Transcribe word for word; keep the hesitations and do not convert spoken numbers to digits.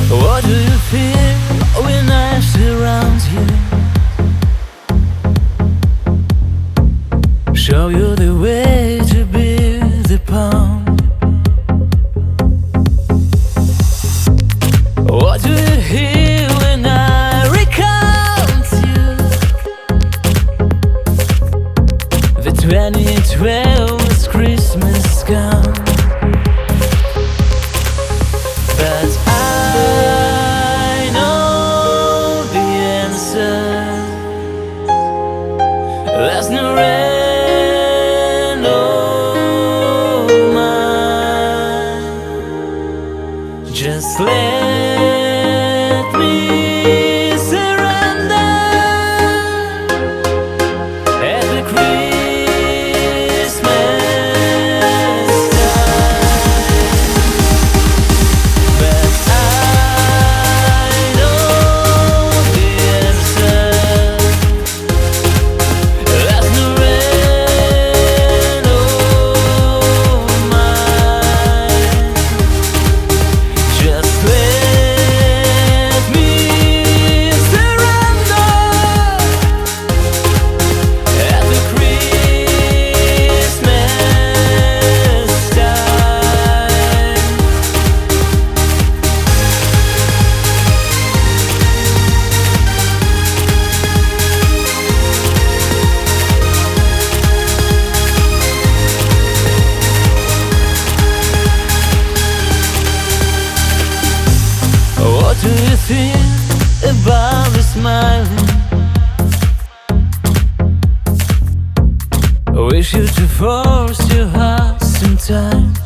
What do you feel when I surround you? Show you the way to be the pound. What do you hear when I recount you? The twenty twelve Christmas count. But I know the answer. There's no rain on mine. Just let me surrender at the Christmas time. But I know the answer. There's no rain on mine. Just let me surrender at the Christmas time. What do you think about the smiling? Wish you to force your heart sometime.